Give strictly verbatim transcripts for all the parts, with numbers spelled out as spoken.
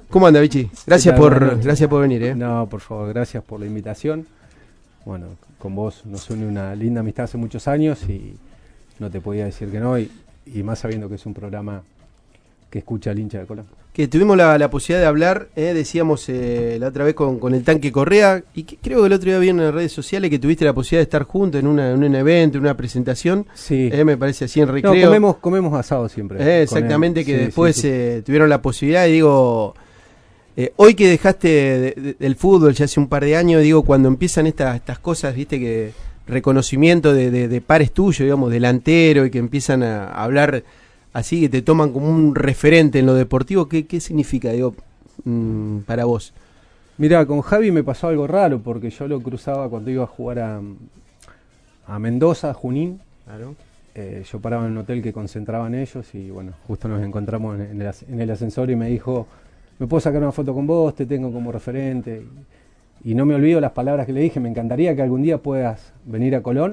¿Cómo anda, Vichy? Gracias tal, por bueno? gracias por venir, ¿eh? No, por favor, gracias por la invitación. Bueno, con vos nos une una linda amistad hace muchos años y no te podía decir que no, y, y más sabiendo que es un programa que escucha al hincha de Colón. Que tuvimos la, la posibilidad de hablar, eh, decíamos eh, la otra vez con, con el Tanque Correa, y que, creo que el otro día vi en las redes sociales que tuviste la posibilidad de estar juntos en, una, en un evento, en una presentación. Sí. Eh, me parece así en recreo. No, comemos, comemos asado siempre. Eh, exactamente, que sí, después sí, sí. Eh, tuvieron la posibilidad, y digo, eh, hoy que dejaste de, de, del fútbol ya hace un par de años, digo, cuando empiezan estas, estas cosas, viste, que reconocimiento de, de, de pares tuyos, digamos, delantero, y que empiezan a, a hablar así, que te toman como un referente en lo deportivo, ¿qué, qué significa, digo, mmm, para vos? Mirá, con Javi me pasó algo raro, porque yo lo cruzaba cuando iba a jugar a, a Mendoza, a Junín. Claro. Eh, yo paraba en un hotel que concentraban ellos y bueno, justo nos encontramos en, en, el, en el ascensor y me dijo, ¿me puedo sacar una foto con vos? Te tengo como referente. Y, y no me olvido las palabras que le dije, me encantaría que algún día puedas venir a Colón.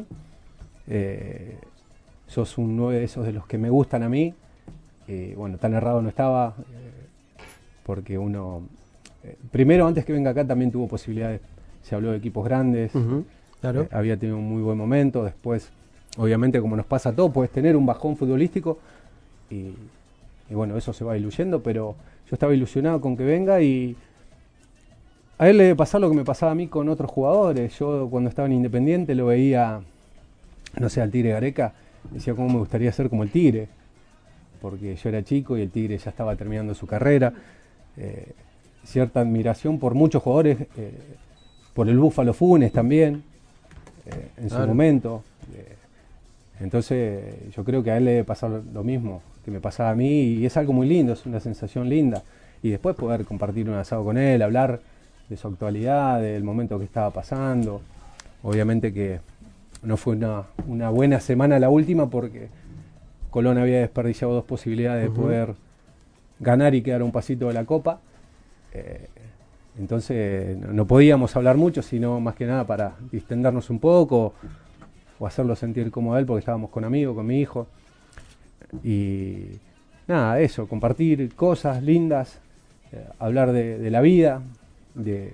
Eh, sos un nueve de esos de los que me gustan a mí. Eh, bueno, tan errado no estaba, eh, porque uno, eh, primero antes que venga acá también tuvo posibilidades, se habló de equipos grandes, Uh-huh, claro. eh, había tenido un muy buen momento, después, obviamente como nos pasa a todos, puedes tener un bajón futbolístico y, y bueno, eso se va diluyendo, pero yo estaba ilusionado con que venga y a él le debe pasar lo que me pasaba a mí con otros jugadores. Yo cuando estaba en Independiente lo veía, no sé, al Tigre Gareca, decía cómo me gustaría ser como el Tigre, porque yo era chico y el Tigre ya estaba terminando su carrera. Eh, cierta admiración por muchos jugadores, eh, por el Búfalo Funes también, eh, en Claro. su momento. Eh, entonces yo creo que a él le debe pasar lo mismo que me pasaba a mí y es algo muy lindo, es una sensación linda. Y después poder compartir un asado con él, hablar de su actualidad, del momento que estaba pasando. Obviamente que no fue una, una buena semana la última porque Colón había desperdiciado dos posibilidades de Uh-huh. poder ganar y quedar un pasito de la Copa. Eh, entonces no, no podíamos hablar mucho, sino más que nada para distendernos un poco o hacerlo sentir cómodo a él porque estábamos con amigos, con mi hijo. Y nada, eso, compartir cosas lindas, eh, hablar de, de la vida, de...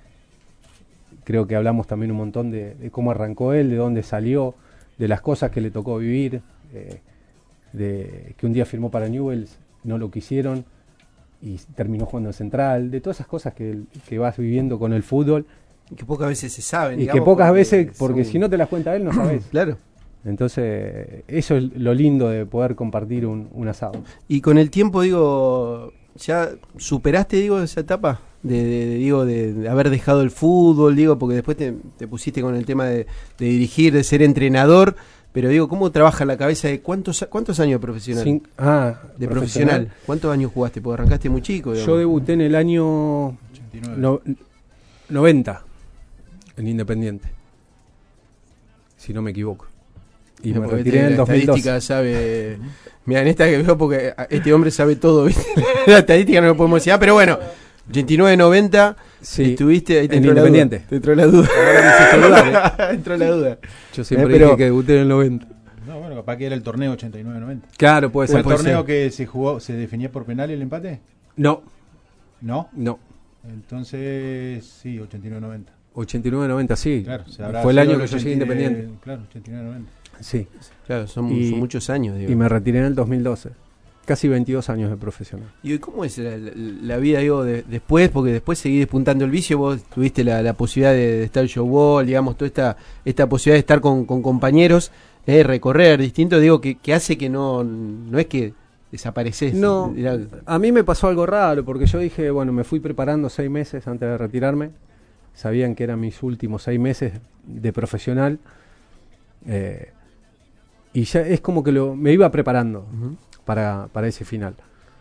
Creo que hablamos también un montón de, de cómo arrancó él, de dónde salió, de las cosas que le tocó vivir, eh, de que un día firmó para Newell's, no lo quisieron y terminó jugando en Central, de todas esas cosas que, que vas viviendo con el fútbol. Y que pocas veces se saben. Y digamos, que pocas porque veces, porque son... si no te las cuenta él, no sabes. Claro. Entonces, eso es lo lindo de poder compartir un, un asado. Y con el tiempo, digo, ¿ya superaste, digo, esa etapa? De, de, de, digo, de, de haber dejado el fútbol, digo, porque después te, te pusiste con el tema de, de dirigir, de ser entrenador, pero digo, ¿cómo trabaja la cabeza de cuántos cuántos años profesional? Sin, ah, de profesional. profesional. ¿Cuántos años jugaste? Porque arrancaste muy chico. Digamos. Yo debuté en el año ochenta y nueve. No, noventa en Independiente, si no me equivoco. Y no, me retiré en el la dos mil doce. Estadística sabe. Mira, en esta que veo, porque este hombre sabe todo, ¿viste? La estadística no lo podemos decir, ah, pero bueno, ochenta y nueve noventa, sí, estuviste ahí, te en entró Independiente. La duda, te entró la duda. Ahora me hiciste dudar, ¿eh? entró la duda. Yo siempre eh, pero, dije que debuté en el noventa. No, bueno, capaz que era el torneo ochenta y nueve noventa. Claro, puede ¿Fue ser. el puede torneo ser. que se jugó, se definía por penal el empate? No, No. no. Entonces, sí, ochenta y nueve noventa. ochenta y nueve noventa, sí. Claro, se habrá Fue el sido año que yo ochenta llegué Independiente. Claro, ochenta y nueve noventa. Sí. Claro, son, Y- son muchos años. Digo. Y me retiré en el dos mil doce. Casi veintidós años de profesional. ¿Y cómo es la, la- la vida, digo, de, después? Porque después seguís despuntando el vicio, vos tuviste la, la posibilidad de, de estar en showball, digamos, toda esta, esta posibilidad de estar con, con compañeros, eh, recorrer distinto, digo, que, que hace que no, no es que desapareces. No, dirá- a mí me pasó algo raro, porque yo dije, bueno, me fui preparando seis meses antes de retirarme. Sabían que eran mis últimos seis meses de profesional. Eh, y ya es como que lo, me iba preparando Ujú. para, para ese final.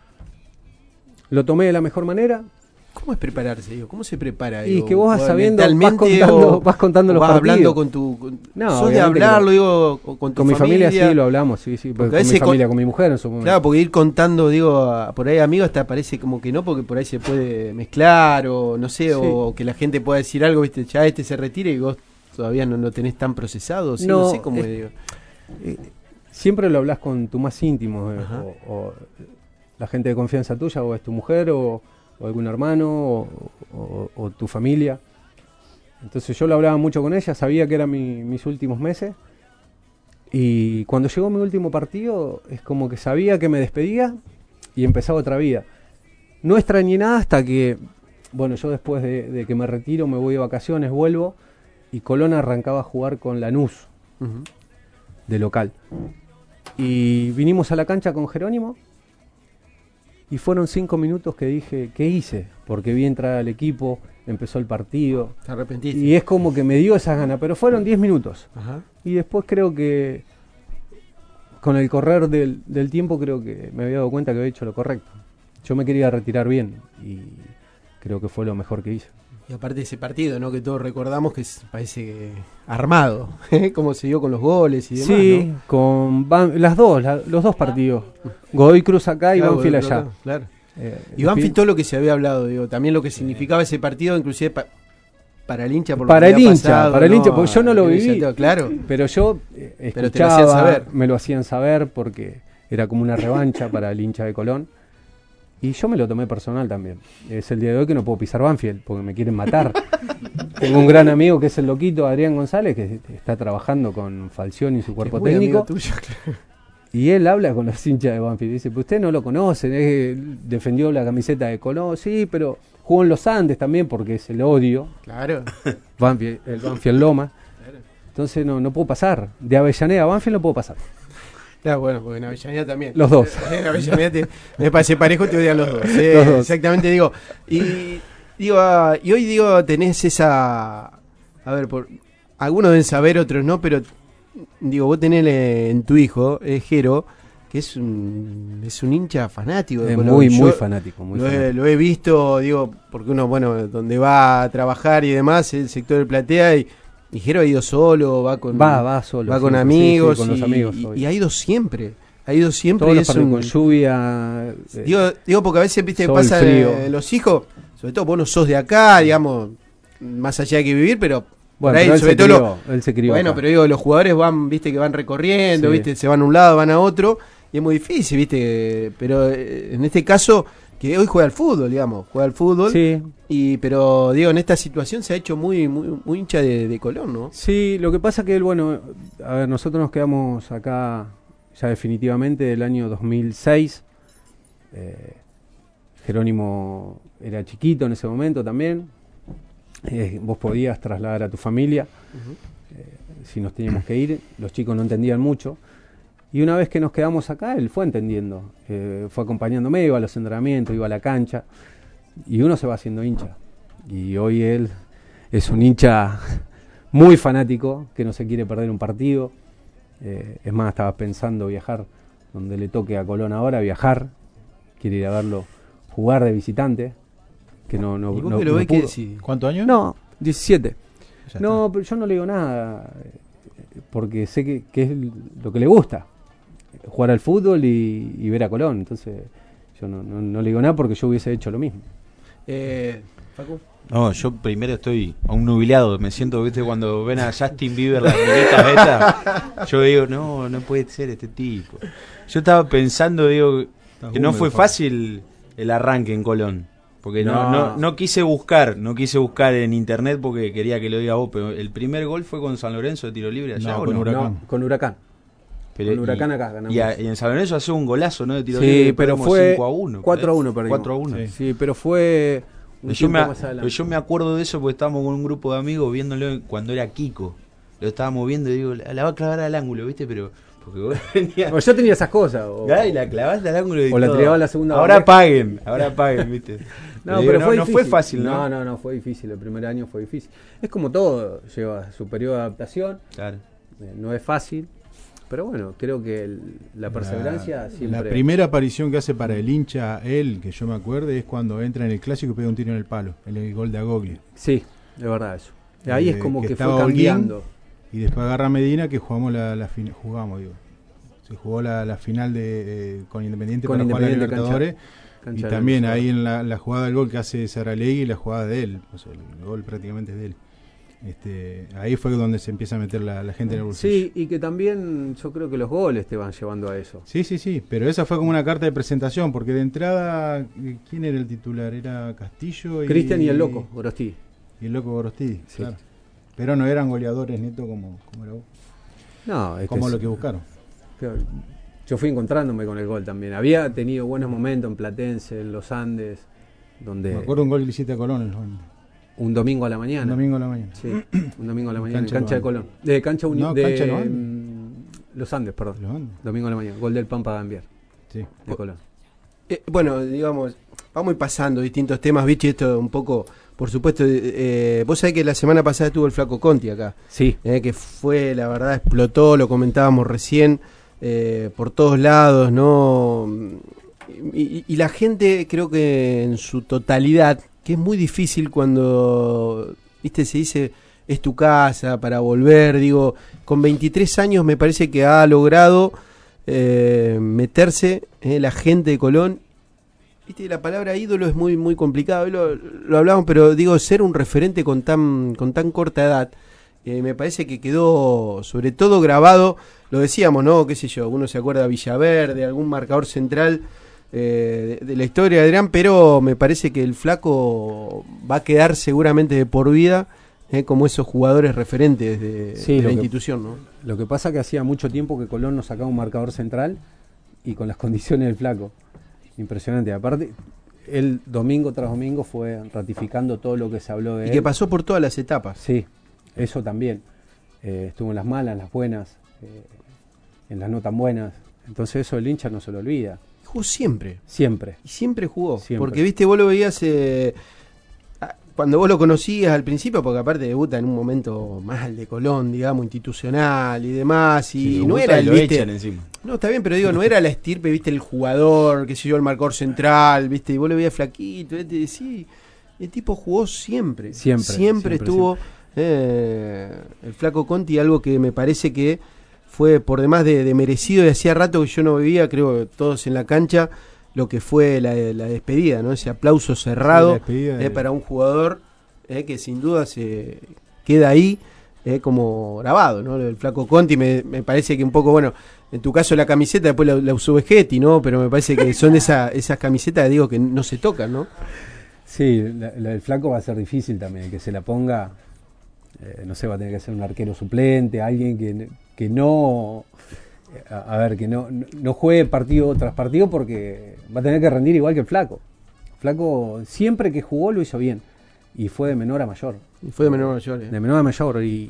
Lo tomé de la mejor manera. ¿Cómo es prepararse, digo? ¿Cómo se prepara? Y digo, que vos vas o sabiendo, vas mentalmente, contando, o- vas contando o los vas partidos. hablando con tu... Con, No, sos de obviamente que hablarlo, no. digo, o con tu Con mi familia, familia sí lo hablamos, sí, sí. Porque a Con mi veces con- familia, con mi mujer en su momento. Claro, porque ir contando, digo, a- por ahí amigos hasta parece como que no, porque por ahí se puede mezclar o no sé, Sí. o que la gente pueda decir algo, viste, ya este se retira y vos todavía no lo tenés tan procesado, ¿sí? no, No, sé cómo es- digo. Eh, siempre lo hablas con tu más íntimo, eh, Ajá. o, o la gente de confianza tuya, o es tu mujer, o, o algún hermano o, o, o tu familia. Entonces yo lo hablaba mucho con ella, sabía que eran mi, mis últimos meses. Y cuando llegó mi último partido, es como que sabía que me despedía y empezaba otra vida. No extrañé nada hasta que, bueno, yo después de, de que me retiro, me voy de vacaciones, vuelvo, y Colón arrancaba a jugar con Lanús, uh-huh. de local. Y vinimos a la cancha con Jerónimo, y fueron cinco minutos que dije, ¿qué hice? Porque vi entrar al equipo, empezó el partido. ¿Te arrepentiste? Y es como que me dio esas ganas, pero fueron diez minutos. Ajá. Y después creo que, con el correr del, del tiempo, creo que me había dado cuenta que había hecho lo correcto. Yo me quería retirar bien, y creo que fue lo mejor que hice. Y aparte de ese partido, ¿no? Que todos recordamos que es, parece que armado, ¿eh? Como se dio con los goles y demás, sí, ¿no? con Ban- las dos, la, los dos partidos. Godoy Cruz acá y claro, Banfield Godoy Cruz allá. acá, claro. Eh, y Banfield, todo lo que se había hablado, digo, también lo que significaba ese partido, inclusive pa- para el hincha, por lo para que el había hincha, pasado, para el ¿no? hincha, porque yo no lo viví, Santiago, claro. Pero yo eh, escuchaba, pero te lo hacían saber. me lo hacían saber porque era como una revancha para el hincha de Colón. Y yo me lo tomé personal también. Es el día de hoy que no puedo pisar Banfield porque me quieren matar. Tengo un gran amigo que es el loquito Adrián González, que está trabajando con Falcioni y su cuerpo muy técnico. amigo tuyo, claro. Y él habla con los hinchas de Banfield. Dice, pues usted no lo conocen, es, defendió la camiseta de Colón. Sí, pero jugó en los Andes también porque es el odio. Claro. Banfield, el Banfield Loma. Claro. Entonces no, no puedo pasar. De Avellaneda a Banfield no puedo pasar. Claro, bueno, porque en Avellaneda también. Los dos. En Avellaneda te, me parece parejo, te odian los dos. Eh, los dos. Exactamente, digo. Y digo, ah, y hoy digo, tenés esa. A ver, por algunos deben saber, otros no, pero digo, vos tenés eh, en tu hijo, eh, Jero, que es un, es un hincha fanático de es Colón. muy, Yo muy fanático. Muy lo, fanático. He, lo he visto, digo, porque uno, bueno, donde va a trabajar y demás, el sector del Platea, y. Y Jero ha ido solo, va con va, va solo, va sí, con sí, amigos, sí, sí, con y, los amigos y, y ha ido siempre, ha ido siempre. Todos y los es partidos un, con lluvia. Eh, digo, digo, porque a veces viste sol, pasa frío. los hijos, sobre todo vos no sos de acá, digamos, más allá de que vivir, pero bueno, por ahí, pero él, sobre se todo crió, lo, él se crió bueno, acá. pero digo, los jugadores van, viste que van recorriendo, Sí. viste, se van a un lado, van a otro, y es muy difícil, viste, pero eh, en este caso que hoy juega al fútbol, digamos, juega al fútbol. Sí. Y pero digo, en esta situación se ha hecho muy muy, muy hincha de, de Colón, ¿no? Sí, lo que pasa que él, bueno, a ver, nosotros nos quedamos acá ya definitivamente del año dos mil seis. Eh, Jerónimo era chiquito en ese momento también. Eh, vos podías trasladar a tu familia. Uh-huh. Eh, si nos teníamos que ir, los chicos no entendían mucho. Y una vez que nos quedamos acá, él fue entendiendo. Eh, fue acompañándome, iba a los entrenamientos, iba a la cancha. Y uno se va haciendo hincha. Y hoy él es un hincha muy fanático, que no se quiere perder un partido. Eh, es más, estaba pensando viajar donde le toque a Colón ahora, viajar. Quiere ir a verlo jugar de visitante. Que no, no, ¿Y vos no, que lo no ves pudo. que sí? ¿Cuántos años? No, diecisiete. Ya No, está. pero yo no le digo nada. Porque sé que, que es lo que le gusta. Jugar al fútbol y, y ver a Colón. Entonces yo no, no, no le digo nada porque yo hubiese hecho lo mismo. Eh, Facu. No, yo primero estoy a un nubilado, me siento, viste, cuando ven a Justin Bieber las minitas estas, yo digo, no, no puede ser este tipo. Yo estaba pensando, digo, que no fue fácil el arranque en Colón, porque no, No. no, no quise buscar, no quise buscar en internet porque quería que lo diga vos, pero el primer gol fue con San Lorenzo de tiro libre allá, No, ¿o con no? Huracán. No, con Huracán. Pero, Con Huracán y, acá ganamos. Y, a- y en San Lorenzo hace un golazo, ¿no? De tiro Sí, libre, pero perdimos fue cinco a uno, cuatro a uno perdimos. cuatro a uno. Sí. Sí, pero fue un Yo me, tiempo más adelante. yo me acuerdo de eso porque estábamos con un grupo de amigos viéndolo cuando era Kiko. Lo estábamos viendo y digo, la, la va a clavar al ángulo, ¿viste? Pero porque vos venías... O yo tenía esas cosas. O, Ay, la clavaste al ángulo y o la todo. tiraba a la segunda Ahora bandeja. paguen, ahora paguen, ¿viste? No, digo, pero no, fue no difícil. fue fácil, ¿no? No, no, no, fue difícil. El primer año fue difícil. Es como todo, lleva su periodo de adaptación. Claro. Eh, no es fácil. Pero bueno, creo que el- la perseverancia La, siempre... la primera aparición que hace para el hincha, él, que yo me acuerde, es cuando entra en el clásico y pega un tiro en el palo, en el gol de Agoglia. Sí, de verdad eso. Ahí Eh, es como que que, estaba fue Holguín, cambiando. Y después agarra Medina, que jugamos la, la final, jugamos, digo. Se jugó la, la final de eh, con Independiente Con para jugar Independiente, la Libertadores. cancha- cancha Y de también la ahí en la, la jugada del gol que hace Saralegui, la jugada de él. O sea, el gol prácticamente es de él. Este, ahí fue donde se empieza a meter la, la gente en el bolsillo. Sí, y que también yo creo que los goles te van llevando a eso. Sí, sí, sí, pero esa fue como una carta de presentación, porque de entrada, ¿quién era el titular? Era Castillo y... Cristian y el Loco, Gorostí. Y el Loco Gorostí, Sí. claro. Pero no eran goleadores netos como, como era vos. No, es Como que lo es- que buscaron. Claro, yo fui encontrándome con el gol también. Había tenido buenos momentos en Platense, en los Andes, donde Me acuerdo un gol que le hiciste a Colón el, un un domingo a la mañana. domingo a la mañana. Sí, un domingo a la mañana, Cancha en cancha de de Colón. De cancha uni- No, de cancha de los Andes. mm, Los Andes, perdón. Los Andes. Domingo a la mañana, gol del Pampa Gambier, Sí. de Colón. Eh, bueno, digamos, vamos a ir pasando distintos temas, Vichy, esto un poco, por supuesto, eh, vos sabés que la semana pasada estuvo el Flaco Conti acá, Sí, eh, que fue, la verdad, explotó, lo comentábamos recién, eh, por todos lados, ¿no? Y, y- y la gente, creo que en su totalidad, que es muy difícil cuando, viste, se dice, es tu casa, para volver, digo, con veintitrés años me parece que ha logrado eh, meterse eh, la gente de Colón. Viste, la palabra ídolo es muy muy complicado, lo, lo hablamos, pero digo, ser un referente con tan con tan corta edad, eh, me parece que quedó sobre todo grabado, lo decíamos, ¿no? Qué sé yo, uno se acuerda de Villaverde, algún marcador central eh, de, de la historia de Adrián, pero me parece que el Flaco va a quedar seguramente de por vida eh, como esos jugadores referentes de, Sí, de lo la que- institución, ¿no? lo que pasa que hacía mucho tiempo que Colón no sacaba un marcador central y con las condiciones del Flaco. Impresionante. Aparte, el domingo tras domingo fue ratificando todo lo que se habló de Y él. que pasó por todas las etapas. Sí, eso también. Eh, estuvo en las malas, en las buenas, eh, en las no tan buenas. Entonces eso el hincha no se lo olvida. Jugó siempre. Siempre. Y siempre jugó. Siempre. Porque, viste, vos lo veías eh, a- cuando vos lo conocías al principio, porque aparte debuta en un momento mal de Colón, digamos, institucional y demás. Y Sí, no debuta era y el, lo viste, echan encima. no, está bien, pero digo, no era la estirpe, viste, el jugador, qué sé yo, el marcador central, viste, y vos lo veías flaquito, viste, sí, el tipo jugó siempre. Siempre, Siempre, siempre, estuvo eh, el Flaco Conti, algo que me parece que fue por demás de, de merecido, y hacía rato que yo no vivía, creo todos en la cancha, lo que fue la, la despedida, ¿no? Ese aplauso cerrado Sí, la despedida eh, de- para un jugador eh, que sin duda se queda ahí eh, como grabado, ¿no? El Flaco Conti me, me parece que un poco, bueno, en tu caso la camiseta después la, la usó Vegetti, ¿no? Pero me parece que son esa, esas camisetas, digo, que no se tocan, ¿no? Sí, la, la del Flaco va a ser difícil también, que se la ponga, eh, no sé, va a tener que ser un arquero suplente, alguien que, que no, a, a ver, que no, no juegue partido tras partido porque va a tener que rendir igual que el Flaco. Flaco siempre que jugó lo hizo bien y fue de menor a mayor. Y fue de menor a mayor. eh. De menor a mayor y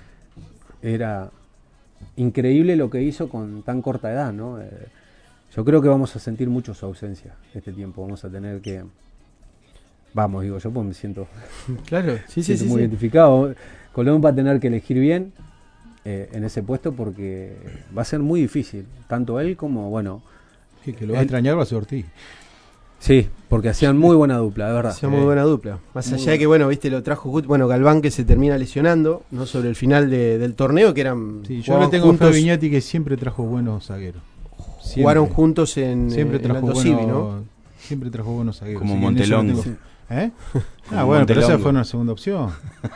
era increíble lo que hizo con tan corta edad, ¿no? Eh, yo creo que vamos a sentir mucho su ausencia este tiempo, vamos a tener que... Vamos, digo yo, pues me siento, Claro, sí, sí, siento sí. muy sí. identificado. Colón va a tener que elegir bien eh, en ese puesto porque va a ser muy difícil, tanto él como, bueno, Sí, que lo va a Él- extrañar va a ser Ortiz. sí, porque hacían muy buena dupla, de verdad. Hacía muy buena dupla. Más Muy allá buena. de que, bueno, viste, lo trajo Gut- bueno, Galván, que se termina lesionando, ¿no? Sobre el final de- del torneo, que eran. Sí, yo le jugaban tengo fe a juntos, Viñati que siempre trajo buenos zagueros. Siempre. jugaron juntos en, Siempre eh, en trajo Aldo Civi, buenos, ¿no? siempre trajo buenos zagueros. Como así que en eso Montelongo. no tengo- ¿Eh? Como Ah, bueno, pero esa Montelongo. fue una segunda opción.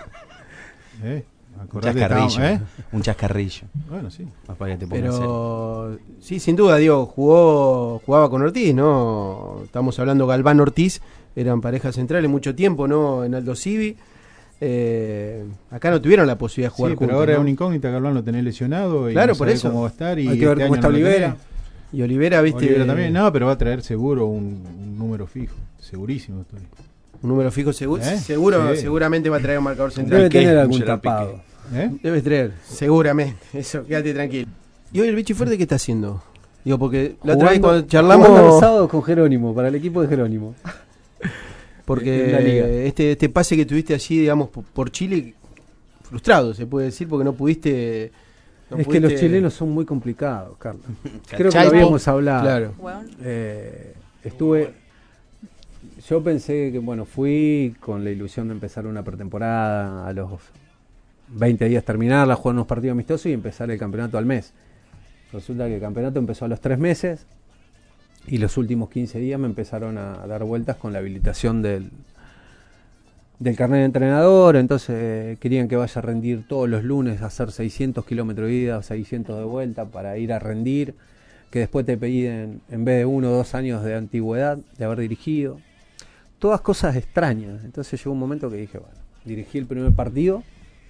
¿Eh? Un Acordate, chascarrillo. estábamos- ¿eh? Un chascarrillo. Bueno, sí. Más para que te pongas serio. Pero sí, sin duda, digo, jugó, jugaba con Ortiz, ¿no? Estamos hablando Galván Ortiz, eran parejas centrales mucho tiempo, ¿no? En Aldo Civi. Eh, acá no tuvieron la posibilidad de jugar Sí, pero juntos, ahora ¿no? es una incógnita, Galván lo tenés lesionado y Claro, no por sabe eso. cómo va a estar y Hay que ver este cómo año está no lo Olivera. tenés. Y Olivera, viste. Olivera también, no, pero va a traer seguro un, un número fijo, segurísimo estoy. Un número fijo seguro. ¿Eh? Seguro, Sí. seguramente va a traer un marcador central. Debe ¿Qué? tener Un algún Gerard Piqué. tapado. ¿Eh? Debe traer, seguramente. Eso, quédate tranquilo. ¿Y hoy el Bichi Fuerte qué está haciendo? Digo, porque la otra vez Jugando- cuando charlamos. jugando el sábado con Jerónimo, para el equipo de Jerónimo. Porque en la liga. este este pase que tuviste allí, digamos, por, por Chile, frustrado se puede decir, porque no pudiste. no es que los pudiste- chilenos son muy complicados, Carlos. Creo que Cachai, lo habíamos hablado. Claro. Eh, estuve. Yo pensé que, bueno, fui con la ilusión de empezar una pretemporada, a los veinte días terminarla, jugar unos partidos amistosos y empezar el campeonato al mes. Resulta que el campeonato empezó a los tres meses y los últimos quince días me empezaron a dar vueltas con la habilitación del, del carnet de entrenador, entonces eh, querían que vaya a rendir todos los lunes a hacer seiscientos kilómetros de ida o seiscientos de vuelta para ir a rendir, que después te piden en vez de uno o dos años de antigüedad, de haber dirigido. Todas cosas extrañas. Entonces llegó un momento que dije, bueno, dirigí el primer partido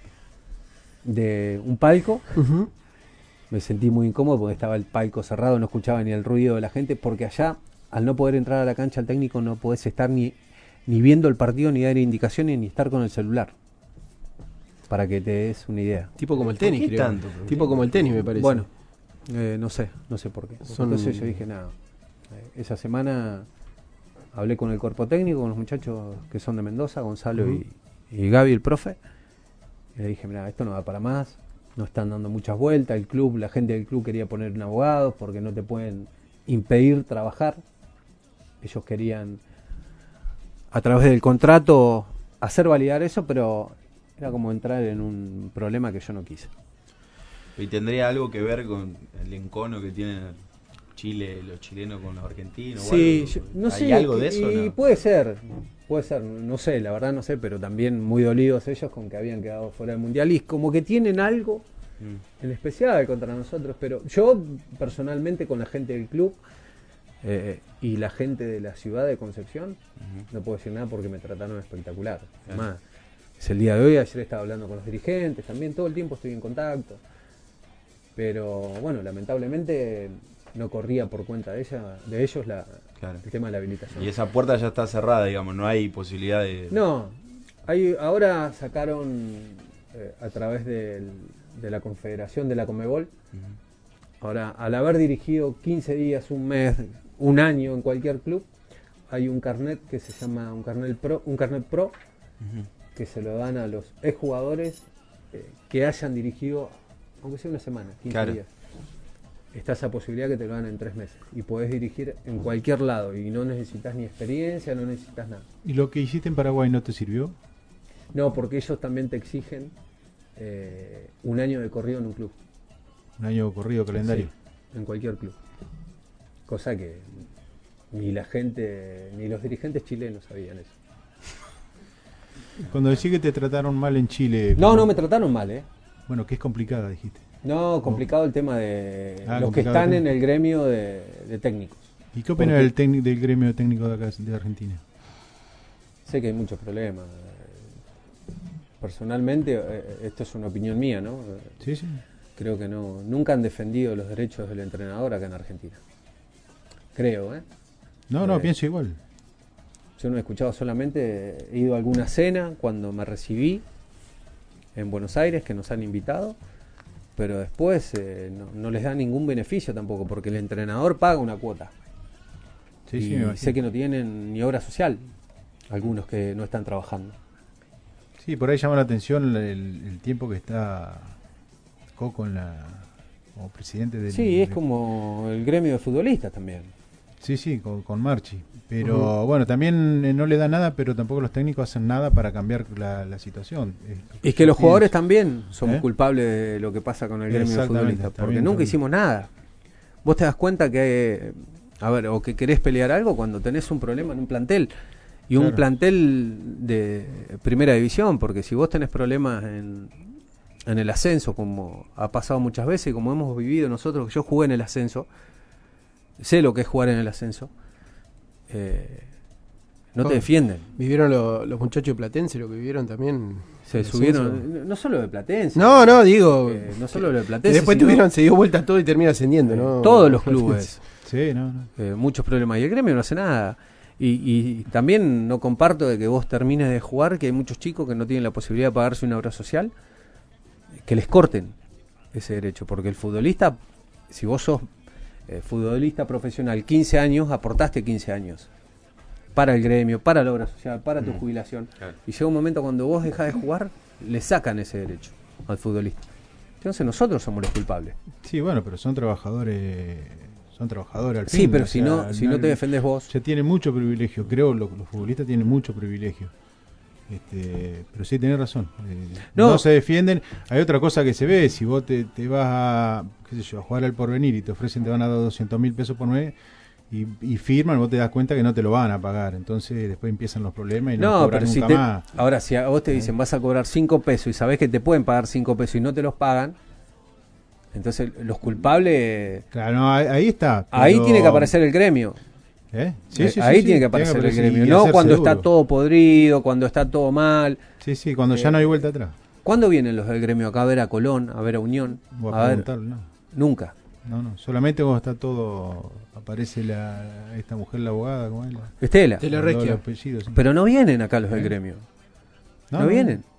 de un palco. Uh-huh. Me sentí muy incómodo porque estaba el palco cerrado, no escuchaba ni el ruido de la gente, porque allá, al no poder entrar a la cancha al técnico, no podés estar ni, ni viendo el partido, ni dar indicaciones, ni estar con el celular. Para que te des una idea. Tipo como el tenis, ¿Por qué creo. tanto? Tipo como el tenis, me parece. Bueno, eh, no sé, no sé por qué. Son- Entonces yo dije, nada, eh, esa semana hablé con el cuerpo técnico, con los muchachos que son de Mendoza, Gonzalo Ujú. y, y Gaby, el profe. Y le dije, mira, esto no va para más, no están dando muchas vueltas, el club, la gente del club quería poner un abogado porque no te pueden impedir trabajar. Ellos querían, a través del contrato, hacer validar eso, pero era como entrar en un problema que yo no quise. ¿Y tendría algo que ver con el encono que tienen Chile, los chilenos con los argentinos? o Sí, algo? yo- no ¿Hay sé. algo de eso? Y no? puede ser, puede ser, no sé, la verdad no sé, pero también muy dolidos ellos con que habían quedado fuera del mundial y como que tienen algo Mm. en especial contra nosotros, pero yo personalmente con la gente del club eh, y la gente de la ciudad de Concepción Ujú. no puedo decir nada porque me trataron espectacular. Claro. Además, es el día de hoy, ayer estaba hablando con los dirigentes, también todo el tiempo estoy en contacto. Pero bueno, lamentablemente no corría por cuenta de ella, de ellos la, Claro. el tema de la habilitación. Y esa puerta ya está cerrada, digamos, no hay posibilidad de... No, hay, ahora sacaron eh, a través del- de la Confederación de la Conmebol, Ujú. ahora al haber dirigido quince días, un mes, un año en cualquier club, hay un carnet que se llama un carnet pro, un carnet pro Ujú. que se lo dan a los exjugadores eh, que hayan dirigido, aunque sea una semana, quince Claro. días. Está esa posibilidad que te lo dan en tres meses y podés dirigir en cualquier lado y no necesitas ni experiencia, no necesitas nada. ¿Y lo que hiciste en Paraguay no te sirvió? No, porque ellos también te exigen eh, un año de corrido en un club. Un año corrido calendario. Sí, en cualquier club. Cosa que ni la gente, ni los dirigentes chilenos sabían eso. Cuando decís que te trataron mal en Chile... No, ¿cómo? no me trataron mal, ¿eh? Bueno, que es complicada, dijiste. No, complicado el tema de Ah, los que complicado están el en tema. el gremio de, de técnicos. ¿Y qué opinas Porque- del, técnico del gremio técnico de acá, de Argentina? Sé que hay muchos problemas. Personalmente, eh, esto es una opinión mía, ¿no? Eh, Sí, sí. Creo que no, nunca han defendido los derechos del entrenador acá en Argentina. Creo, ¿eh? No, no, Eh, pienso igual. Yo no he escuchado solamente, he ido a alguna cena cuando me recibí en Buenos Aires, que nos han invitado, pero después eh, no, no les da ningún beneficio tampoco, porque el entrenador paga una cuota. Sí, sí, y me imagino. sé que no tienen ni obra social, algunos que no están trabajando. Sí, por ahí llama la atención el, el tiempo que está Coco en la, como presidente del... Sí, es del- como el gremio de futbolistas también. Sí, sí, con, con Marchi. Pero bueno, también eh, no le da nada, pero tampoco los técnicos hacen nada para cambiar la, la situación. Es, Y es que los jugadores pienso. también somos ¿Eh? culpables de lo que pasa con el gremio de Exactamente, futbolistas, porque también, nunca también. hicimos nada. Vos te das cuenta que, a ver, o que querés pelear algo cuando tenés un problema en un plantel, y un Claro. plantel de primera división, porque si vos tenés problemas en, en el ascenso, como ha pasado muchas veces, y como hemos vivido nosotros, que yo jugué en el ascenso, sé lo que es jugar en el ascenso, eh, no te ¿Cómo? defienden. Vivieron lo- los muchachos de Platense, lo que vivieron también. Se El subieron, ascenso. no- no solo de Platense. No, no, digo. Eh, no solo lo de que Platense. después sino, tuvieron, se dio vuelta todo y termina ascendiendo, ¿no? todos los clubes. Sí, no, no. Eh, muchos problemas. Y el gremio no hace nada. Y, y también no comparto de que vos termines de jugar, que hay muchos chicos que no tienen la posibilidad de pagarse una obra social, que les corten ese derecho. Porque el futbolista, si vos sos eh, futbolista profesional, quince años, aportaste quince años para el gremio, para la obra social, para tu jubilación. Claro. Y llega un momento cuando vos dejás de jugar, le sacan ese derecho al futbolista. Entonces nosotros somos los culpables. Sí, bueno, pero son trabajadores, son trabajadores al Sí, fin, pero o si sea, no, si no te defendés vos, Ya tienen mucho privilegio, creo, lo- los futbolistas tienen mucho privilegio. Este, pero sí, tenés razón. eh, No. no. se defienden. Hay otra cosa que se ve, si vos te, te vas a, qué sé yo, a jugar al Porvenir y te ofrecen, te van a dar doscientos mil pesos por mes, y, y firman, vos te das cuenta que no te lo van a pagar. Entonces después empiezan los problemas y no, No, cobran pero si nunca te, más. ahora si a vos te dicen vas a cobrar cinco pesos y sabés que te pueden pagar cinco pesos y no te los pagan, entonces los culpables... Claro, no, ahí, ahí está. Ahí pero- tiene que aparecer el gremio. ¿Eh? Sí, Eh, sí, sí, ahí sí, tiene que aparecer el aparecer gremio, y no hacerse cuando duro. está todo podrido, cuando está todo mal. Sí, sí, cuando Eh, ya no hay vuelta atrás. ¿Cuándo vienen los del gremio acá a ver a Colón, a ver a Unión? Vos A a ver, preguntarle, no. nunca. No, no, solamente cuando está todo, aparece la, esta mujer, la abogada, ¿cómo es? La- Estela. Estela los Requia. apellidos, sí. Pero no vienen acá los del gremio. No, vienen.